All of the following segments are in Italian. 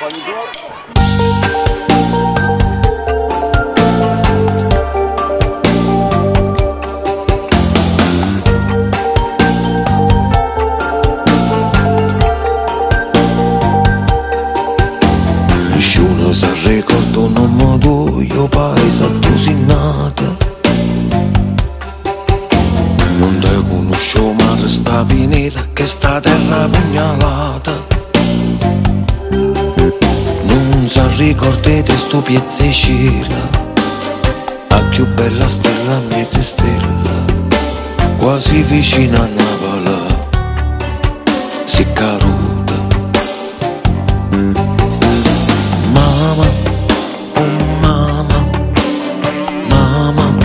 Nessuno si ricorda un nome tuo, io paese tu sei nata. Non te conosco ma resta finita che sta terra pugnalata. Non si ricorda di sto piazzicilla, a più bella stella mezza stella, quasi vicina a Napoli, si caruta. Mama, oh mama, mama,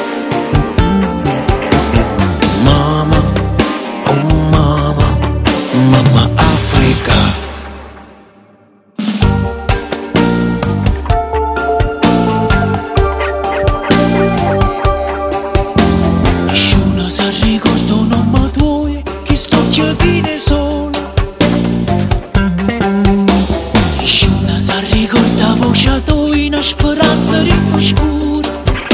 mama, oh mama, mamma Africa. Nessuno si ricorda un nome tuo, che sto chiedendo sola. Nessuno si ricorda la voce tua, una speranza ricca scura.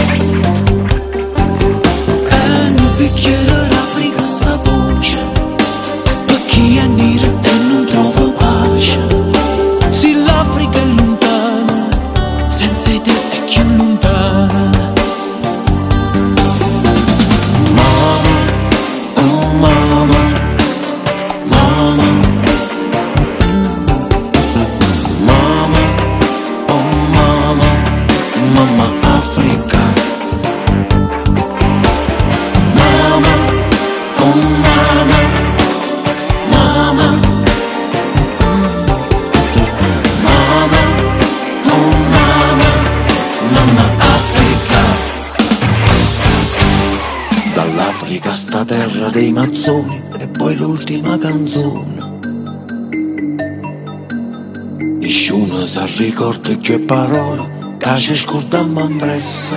E non picchiere l'Africa sta voce, per chi è nero e non trova pace. Se l'Africa è lontana, senza te è più lontana. Mamma Africa. Mama, oh mama, mama, mama, oh mama, mamma Africa. Dall'Africa sta terra dei mazzoni e poi l'ultima canzone. Nessuno si ricorda che parola che ci scordiamo impressa.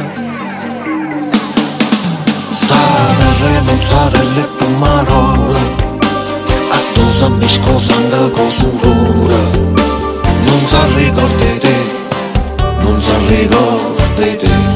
Sta terra non sarelle più marola, a tu sammi scosa anche cosurora. Non si ricorda te, non si ricorda te.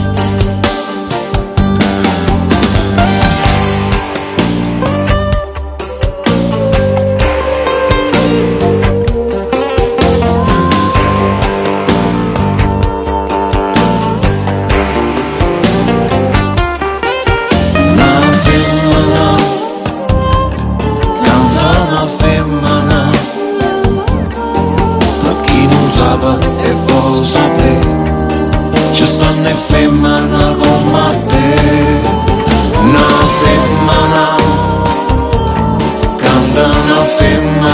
E vuol sapere, ci stanno femmina come te. Una femmina, canta una femmina.